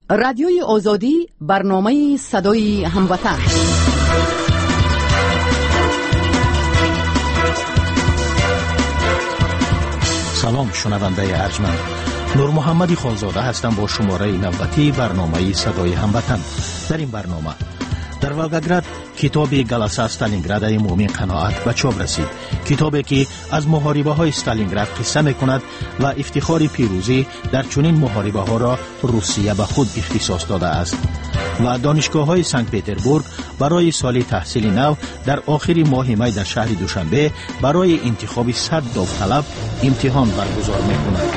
رادیوی آزادی، برنامه صدای هموطن. سلام شنونده ارجمند، نور محمدی خالزاده هستم با شماره نوبتی برنامه صدای هموطن. در این برنامه در ولگاگراد کتاب گلاسا استالینگراد مومین قناعت به چاپ رسید. کتابی که از محاربه های استالینگراد قصه میکند و افتخار پیروزی در چنین محاربه ها را روسیه به خود اختصاص داده است. و دانشگاه های سنت پتربورگ برای سال تحصیل نو در آخر ماه می در شهر دوشنبه برای انتخاب 100 داوطلب امتحان برگزار میکنند.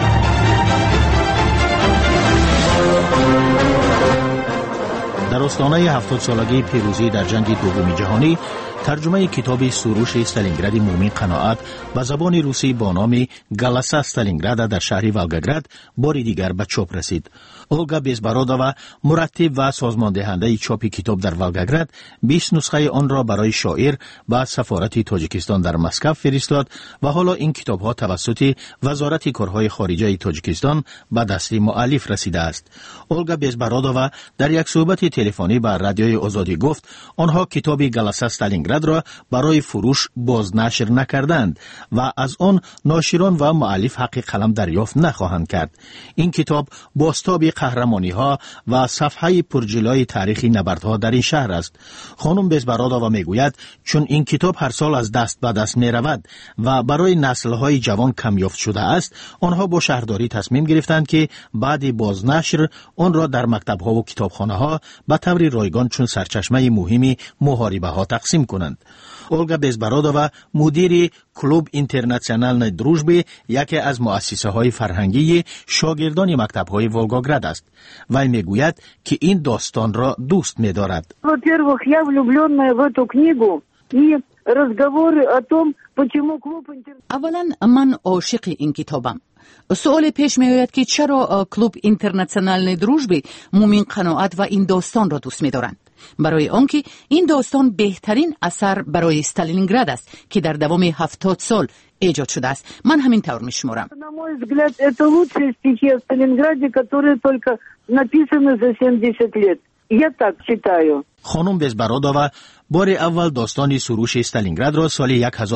در آستانه 70 سالگی پیروزی در جنگ دوم جهانی، ترجمه کتاب سروش استالینگراد مومین قناعت به زبان روسی با نام گلاسا استالینگراد در شهر ولگاگراد بار دیگر به چاپ رسید. اولگا بیزبارودووا مرتب و سازماندهنده چاپ کتاب در ولگاگراد 20 نسخه آن را برای شاعر به سفارت تاجیکستان در مسکو فرستاد و حالا این کتاب ها توسط وزارت کارهای خارجه تاجیکستان به دست مؤلف رسیده است. اولگا بیزبارودووا در یک صحبت تلفنی با رادیوی آزادی گفت آنها کتاب گلاسا استالینگراد را برای فروش بازنشر نکردند و از آن ناشران و مؤلف حق قلم دریافت نخواهند کرد. این کتاب بازتاب قهرمانی ها و صفحه پرجلوی تاریخی نبردها در این شهر است. خانم بیزبارودووا میگوید چون این کتاب هر سال از دست به دست می رود و برای نسل های جوان کمیافت شده است، آنها با شهرداری تصمیم گرفتند که بعد بازنشر آن را در مکتب ها و کتابخانه ها به طور رایگان چون سرچشمه مهمی محاربه ها تقسیم کنند. اولگا بیزبارودووا مدیر کلوب اینترناسیونال دروژبی، یکی از مؤسسه های فرهنگی شاگردان مکتب های ولگاگراد است. وی میگوید که این داستان را دوست می‌دارد. Во-первых, я влюбленная в эту книгу и разговоры о том, почему клуб اولا من عاشق این کتابم. سوال پیش می آید که چرا کلوب اینترناسیونال دروژبی مومین قناعت و این داستان را دوست می دارند. برای آنکه این داستان بهترین اثر برای استالینگراد است که در دوام 70 سال ایجاد شده است. من همین طور می شمارم. На мой взгляд, это лучшие стихи о Сталинграде, которые только написаны за 70 лет. Я так считаю. خانم بیزبارودووا بار اول داستان سروش استالینگراد را سال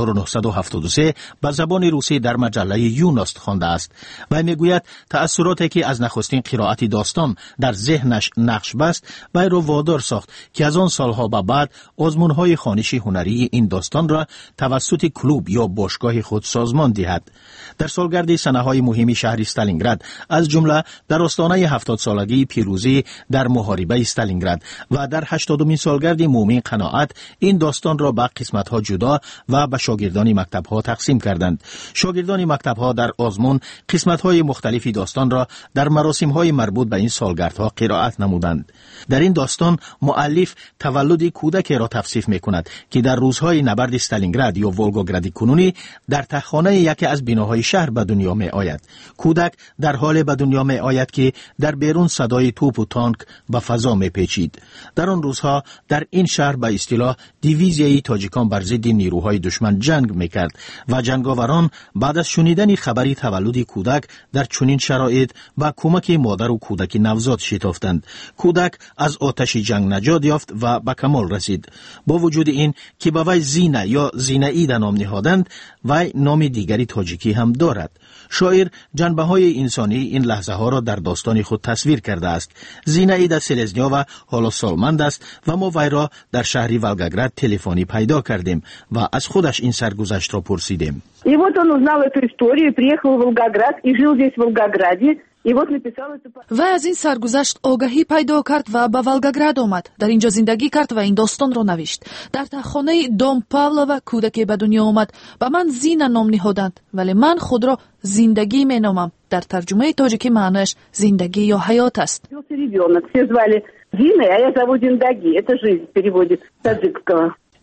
1973 به زبان روسی در مجله یوناست خوانده است و میگوید تأثیراتی که از نخستین قرائت داستان در ذهنش نقش بست وی را وادار ساخت که از آن سالها به بعد آزمون‌های خوانش هنری این داستان را توسط کلوب یا باشگاه خود سازمان دهد. در سالگرد سنه‌های مهم شهر استالینگراد از جمله در آستانه 70 سالگی پیروزی در محاربه استالینگراد و در 80مین سالگرد مومین قناعت این داستان را به قسمت‌ها جدا و به شاگردان مکتب‌ها تقسیم کردند. شاگردان مکتب‌ها در آزمون قسمت‌های مختلفی داستان را در مراسم‌های مربوط به این سالگردها قرائت نمودند. در این داستان مؤلف تولد کودکی را توصیف می‌کند که در روزهای نبرد استالینگراد یا ولگاگراد کنونی در تخانه یکی از بناهای شهر به دنیا می‌آید. کودک در حال به دنیا می‌آید که در بیرون صدای توپ و تانک به فضا می‌پیچید. در آن روزها در این شهر به اصطلاح دیویزیای تاجیکان بر ضد نیروهای دشمن جنگ میکرد و جنگاوران بعد از شنیدن خبری تولد کودک در چنین شرایط با کمک مادر و کودک نوزاد شتافتند. کودک از آتش جنگ نجات یافت و به کمال رسید. با وجود این که به وی زینه یا زینه‌اید نام نهادند، وی نام دیگری تاجیکی هم دارد. شاعر جنبه‌های انسانی این لحظه ها را در داستان خود تصویر کرده است. زینه‌اید سلزنیووا حالا سالمند است و ما وی را در شهر ولگاگراد تلفنی پیدا کردیم و از خودش این سرگذشت را پرسیدیم. И вот он узнал эту историю, приехал в Волгоград и жил здесь в Волгограде. И вот написал это. و از این سرگذشت آگاهی پیدا کرد و به ولگاگراد آمد. در اینجا زندگی کرد و این داستان را نوشت. در تخانه دام پاولووا کودکی به دنیا آمد. به من زینا نام نهادند، ولی من خود را زندگی می نامم. در ترجمه تاجیکی معنیش زندگی یا حیات است. Ребенок, все звали Зиной, а я зову Зиндаги. Это жизнь переводит с таджикского.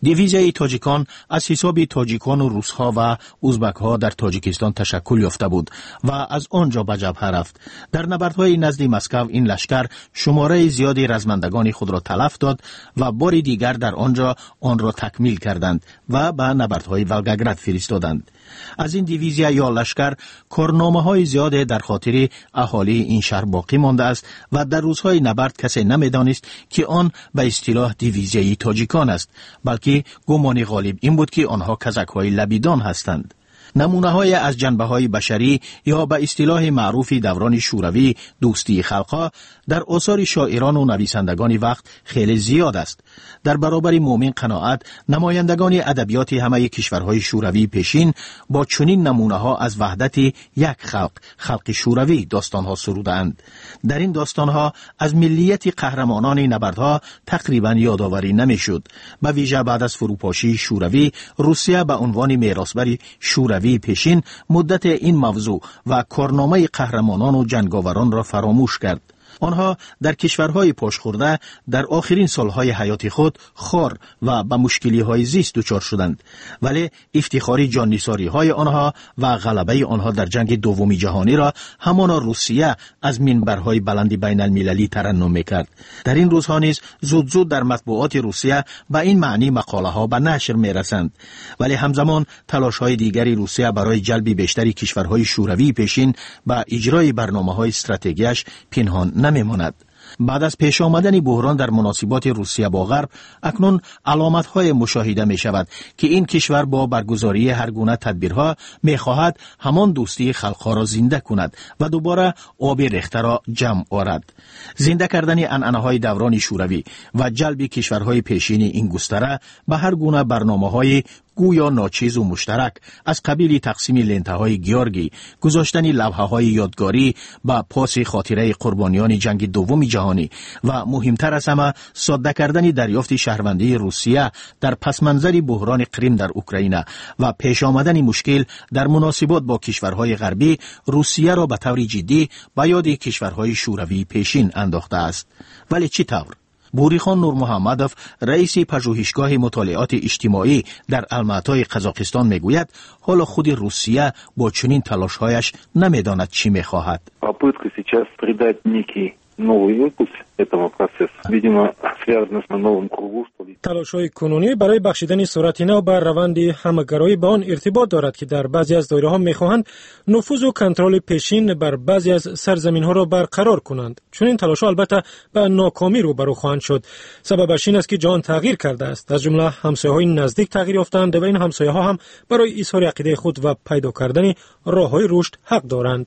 دیویزیای تاجیکان از حساب تاجیکان و روس‌ها و ازبک‌ها در تاجیکستان تشکل یافته بود و از آنجا به جبهه رفت. در نبردهای نزد مسکو این لشکر شماره زیادی رزمندگان خود را تلف داد و بار دیگر در آنجا آن را تکمیل کردند و به نبردهای ولگاگراد فرستادند. از این دیویزیا یا لشکر کارنامه‌های زیاد در خاطر اهالی این شهر باقی مانده است و در روزهای نبرد کسی نمی‌دانست که آن به اصطلاح دیویزیای تاجیکان است، بلکه گمان غالب این بود که آنها کزک‌های لبیدان هستند. نمونه‌های از جنبه‌های بشری یا به اصطلاح معروف دوران شوروی دوستی خلق‌ها در آثار شاعران و نویسندگان وقت خیلی زیاد است. در برابر مومن قناعت نمایندگان ادبیات همه کشورهای شوروی پیشین با چنین نمونه‌ها از وحدت یک خلق شوروی داستان‌ها سرودند. در این داستان‌ها از ملیت قهرمانان نبردها تقریباً یادآوری نمی‌شد. به ویژه بعد از فروپاشی شوروی، روسیه به عنوان میراثبر شوروی پیشین مدت این موضوع و کارنامه قهرمانان و جنگاوران را فراموش کرد. آنها در کشورهای پاشخورده در آخرین سالهای حیات خود خار و به مشکلی‌های زیست دچار شدند، ولی افتخاری جان‌نثاری‌های آنها و غلبه آنها در جنگ دوم جهانی را همانا روسیه از منبرهای بلند بین المللی ترنم می‌کرد. در این روزها نیز زود در مطبوعات روسیه به این معنی مقاله‌ها به نشر می‌رسند، ولی همزمان تلاش‌های دیگری روسیه برای جلب بیشتری کشورهای شوروی پیشین به اجرای برنامه‌های استراتژیکش پنهان نمی‌ماند. بعد از پیش آمدن بحران در مناسبات روسیه با غرب، اکنون علامت‌های مشاهده می‌شود که این کشور با برگزاری هر گونه تدبیرها می‌خواهد همان دوستی خلق‌ها را زنده کند و دوباره آب ریخته را جمع آورد. زنده کردن عنعنه‌های دوران شوروی و جلب کشورهای پیشین این گستره به هر گونه برنامه‌های گویا ناچیز و مشترک از قبیل تقسیم لنته‌های گیورگی، گذاشتن لوحه‌های یادگاری با پاس خاطره قربانیان جنگ دوم جهانی و مهمتر از همه ساده کردن دریافت شهروندی روسیه در پسمنظر بحران کریم در اوکراین و پیش آمدن مشکل در مناسبات با کشورهای غربی، روسیه را به طور جدی به یاد کشورهای شوروی پیشین انداخته است. ولی چی طور؟ بوریخان نور محمدوف، رئیس پژوهشگاه مطالعات اجتماعی در الماتای قزاقستان میگوید حالا خود روسیه با چنین تلاش‌هایش نمیداند چی میخواهد. Попытка сейчас придать некий новый импульс этому процессу, видимо, связано с новым кругом. تلاش‌های کنونی برای بخشیدن صورت نو بر روند همگرایی با آن ارتباط دارد که در بعضی از دایره‌ها می‌خواهند نفوذ و کنترل پیشین بر بعضی از سرزمین‌ها را برقرار کنند. چون این تلاش‌ها البته به ناکامی روبرو خواهند شد. سببش این است که جهان تغییر کرده است. از جمله همسایه‌های نزدیک تغییر یافتند و این همسایه‌ها هم برای اظهار عقیده خود و پیدا کردن راه‌های رشد حق دارند.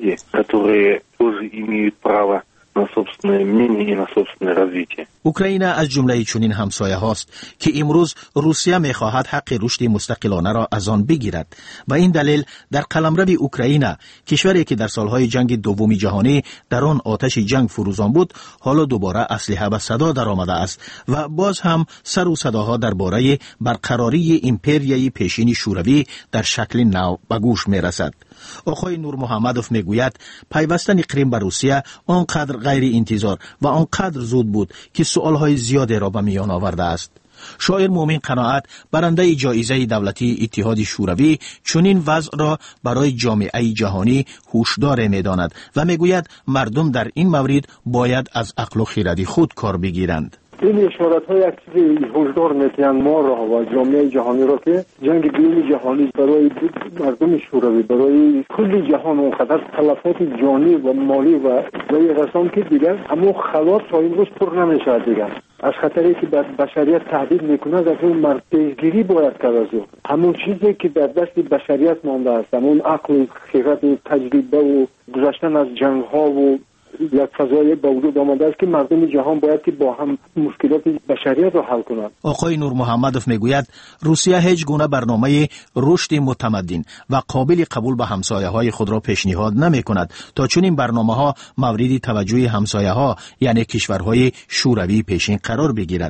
на собственное мнение и на собственное развитие. اوکراین از جمله چنین همسایه هاست که امروز روسیه می‌خواهد حق رشد مستقلانه را از آن بگیرد. و این دلیل در قلمرو اوکراین، کشوری که در سالهای جنگ دوم جهانی در آن آتش جنگ فروزان بود، حالا دوباره اسلحه به صدا درآمده است و باز هم سر و صداها درباره برقراری امپریای پیشین شوروی در شکل نو به گوش می‌رسد. آقای نور محمدوف میگوید پیوستن کریم به روسیه آنقدر غیر انتظار و آنقدر زود بود که سوالهای زیادی را به میان آورده است. شاعر مومن قناعت، برنده جایزه دولتی اتحاد شوروی، چنین وضع را برای جامعه جهانی هوشدار می‌داند و میگوید مردم در این مورد باید از عقل و خرد خود کار بگیرند. این اشارت‌های یک چیز هوشدار می‌کنند ما را و جامعه جهانی را که جنگ دوم جهانی برای مردم شوروی، برای کل جهان اونقدر تلفات جانی و مالی و رسان که دیگر اما خلاص تا این روز پر نمیشه دیگر. از خطری که بر بشریت تهدید میکنه از اون مرد پیشگیری باید کرد از اون. همون چیزی که در دست بشریت مانده است، همون عقل و خرد و تجربه و گذشتن از جنگ‌ها و یک فضای با وجود آمده است که مردم جهان باید که با هم مشکلات بشریت را حل کنند. آقای نور محمدوف میگوید روسیه هیچ گونه برنامه رشد متمدن و قابل قبول به همسایه‌های خود را پیشنهاد نمی‌کند تا چون این برنامه‌ها مورد توجه همسایه‌ها یعنی کشورهای شوروی پیشین قرار بگیرد.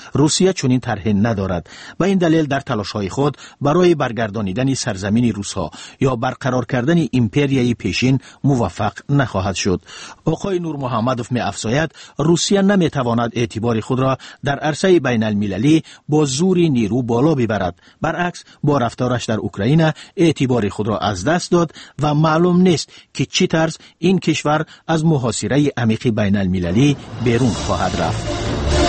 روسیه چنین طرح ندارد و این دلیل در تلاش‌های خود برای برگردانیدن سرزمین روس‌ها یا برقرار کردن ایمپریای پیشین موفق نخواهد شد. آقای نور محمدوف می‌افزاید روسیه نمی‌تواند اعتبار خود را در عرصه بین المللی با زوری نیرو بالا ببرد. برعکس با رفتارش در اوکراین اعتبار خود را از دست داد و معلوم نیست که چی طرز این کشور از محاصره عمیق بین المللی بیرون خواهد رفت.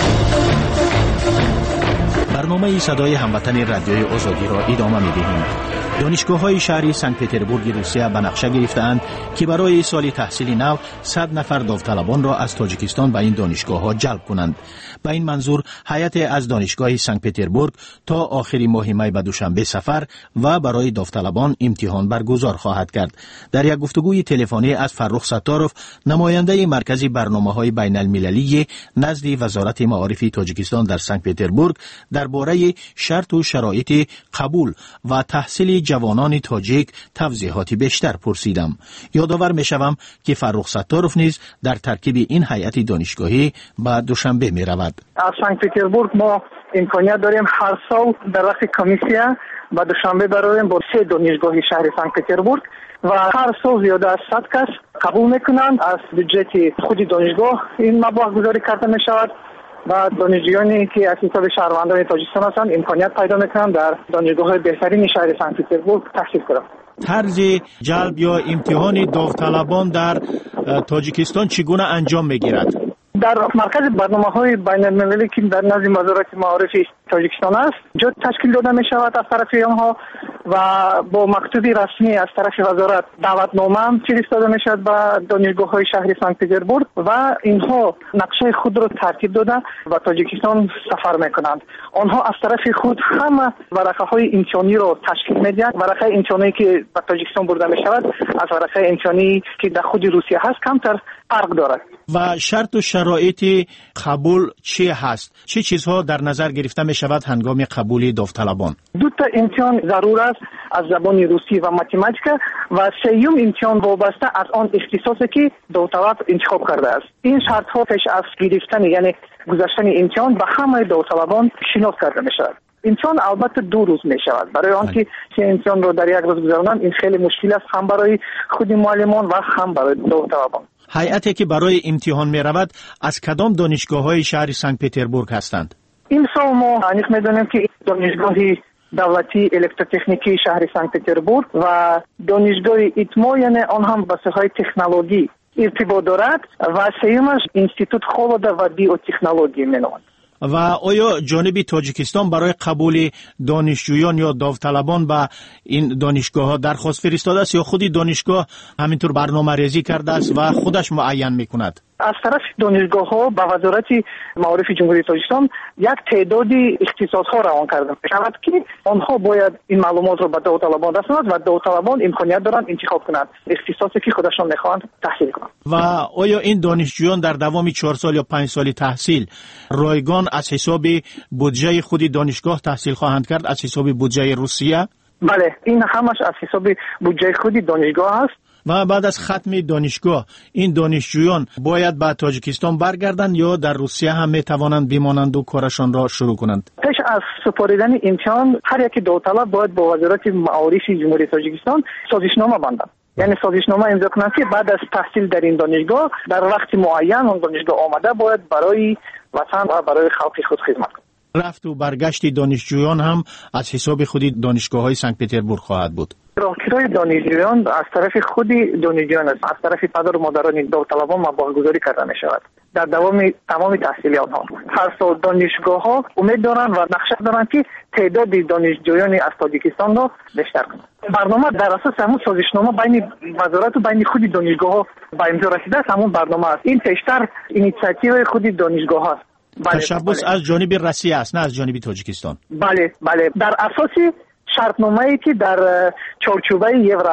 برنامه صدای هموطن رادیوی آزادی را ادامه می‌دهیم. دانشگاه‌های شهری سنت پتربورگ روسیه به نقشه گرفتند که برای سال تحصیلی نو 100 نفر داوطلبان را از تاجیکستان به این دانشگاه‌ها جلب کنند. به این منظور هیئت از دانشگاه سنت پتربورگ تا آخر ماه می به دوشنبه سفر و برای داوطلبان امتحان برگزار خواهد کرد. در یک گفتگوی تلفنی از فرخ ستاروف، نماینده مرکز برنامه‌های بین المللی نزد وزارت معارف تاجیکستان در سنت پتربورگ، درباره شرط و شرایط قبول و تحصیل جوانان تاجیک توضیحاتی بیشتر پرسیدم. یادآور می‌شوم که فرخ ستاروف نیز در ترکیب این هیئت دانشگاهی به دوشنبه می‌رود. از سنت پتربورگ ما امکانیت داریم هر سال در وقت کمیسیه به دوشنبه براییم با 3 دانشگاه شهر سنت پتربورگ و هر سال زیاده از 100 کس قبول میکنند. از بودجه خود دانشگاه این مبلغ گذاری کرده میشود و دانشجویانی که از حساب شهروندان تاجیکستان هستند امکانیت پیدا میکنند در دانشگاه بهترین شهر سنت پتربورگ تحصیل کنند. طرز جلب یا امتحان داوطلبان در تاجیکستان چگونه انجام میگیرد؟ در مرکز برنامه‌های بین‌المللی که در نزد وزارت معارف تاجیکستان است جا تشکیل داده می شود از طرف آنها و با مکتوبی رسمی از طرف وزارت دعوتنامه هم فرستاده می شود به دانشگاه‌های شهر سنت پتربورگ و اینها نقشه خود را ترتیب داده و تاجیکستان سفر می‌کنند. آنها از طرف خود همه ورقه‌های امتحانی را تشکیل می‌دهند. ورقه امتحانی که به تاجیکستان برده می شود از ورقه امتحانی که در خود روسیه هست کمتر فرق دارد. و شرط و شرایط قبول چی هست؟ چه چیزها در نظر گرفته می شود هنگام قبول داوطلبان؟ 2 تا امتحان ضرور است از زبان روسی و ماتماتیک و 3م امتحان وابسته از آن اختصاصی که داوطلب انتخاب کرده است. این شرط ها پیش از گرفتن یعنی گذشتن امتحان به همه داوطلبان شناخت کرده می شود. امتحان البته 2 روز می شود. برای آنکه امتحان را در یک روز گذراندن این خیلی مشکل است، هم برای خود معلمان و هم برای داوطلبان. هیئتی که برای امتحان می رود از کدام دانشگاه‌های شهر سنت پتربورگ هستند؟ این سال ما انیق می‌دانیم که دانشگاه دولتی الکتروتکنیکی شهر سنت پتربورگ و دانشگاه ایتمو یعنی آن هم به ساحه تکنولوژی ارتباط دارد و سومش انستیتوت خولوده و بیوتکنولوژی می‌نامد. و آیا جانب تاجیکستان برای قبول دانشجویان یا داوطلبان به این دانشگاه‌ها درخواست فرستاده است یا خودی دانشگاه همینطور برنامه‌ریزی کرده است و خودش معین می‌کند؟ از طرف دانشگاه‌ها به وزارت معارف جمهوری تاجیکستان یک تعدادی اختصاص‌ها روان کرده می‌شود که آنها باید این معلومات را به داوطلبان رسانند و داوطلبان امکانیت دارند انتخاب کنند اختصاصی که خودشان می‌خواهند تحصیل کنند. و آیا این دانشجویان در دوام 4 سال یا 5 سال تحصیل رایگان از حساب بودجه خود دانشگاه تحصیل خواهند کرد از حساب بودجه روسیه؟ بله، این همش از حساب بودجه خود دانشگاه است. و بعد از ختم دانشگاه این دانشجویان باید به تاجیکستان برگردند یا در روسیه هم میتوانند بمانند و کارشان را شروع کنند؟ پیش از سپاریدن امتحان هر یک داوطلب باید با وزارت معارف جمهوری تاجیکستان سازشنامه بندند. یعنی سازشنامه امضا کنند که بعد از تحصیل در این دانشگاه در وقت معین اون دانشگاه آمده باید برای وطن و برای خلق خود خدمت کنند. رفت و برگشت دانشجویان هم از حساب خود دانشگاه‌های سنت پتربورگ خواهد بود. راهکارهای دانشجویان از طرف خود دانشجویان است، از طرف پدر و مادران داوطلبان مبالغه‌گذاری کرده می شود در دوام تمام تحصیل آنها. هر سال دانشگاه‌ها امید دارند و نقشه دارند که تعداد دانشجویان از تاجیکستان را بیشتر کنند. برنامه در اساس همون سازشنامه بین وزارت و بین خود دانشگاه‌ها به امضا رسیده است. همون برنامه است. این پیشتر اینیشیاتیو خود دانشگاه است. تشبث از جانب روسیه است نه از جانب تاجیکستان. بله در اساس شرطنامه‌ای که در چارچوبه یورازی است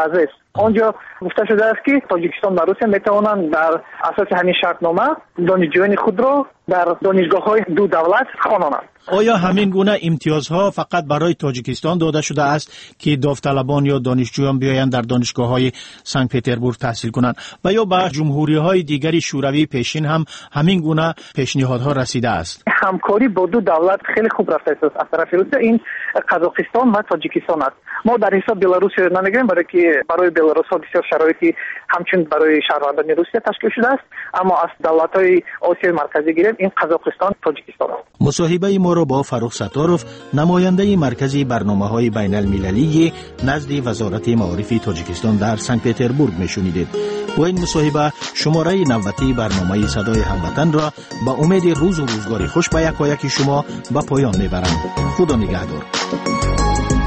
آنجا گفته شده است که تاجیکستان و روسیه میتوانند در اساس همین شرطنامه دانشجویان خود را در دانشگاه‌های دو دولت خوانند. آیا همین گونه امتیازها فقط برای تاجیکستان داده شده است که داوطلبان یا دانشجویان بیایند در دانشگاه‌های سنت پترزبورگ تحصیل کنند و یا به جمهوری‌های دیگری شوروی پیشین هم همین گونه پیشنهادها رسیده است؟ همکاری با دو دولت خیلی خوب رفته است از طرف روسیه. این قزاقستان و تاجیکستان است. ما در حساب بلاروس نمیگیم برای بلاروس ها بسیار شرایطی همچون برای شهروندان روسیه تشکیل شده است، اما از دولت‌های آسیای مرکزی گیریم این قزاقستان تاجیکستان است. مصاحبه ما را با فروخ ستاروف، نماینده مرکز برنامه‌های بین المللی نزد وزارت معارف تاجیکستان در سنت پترزبورگ میشنیدید. و این مصاحبه شماره 90 برنامه صدای هموطن را با امید روز و روزگاری خوش به یکایک شما به پایان میبرم. خدا نگهدار.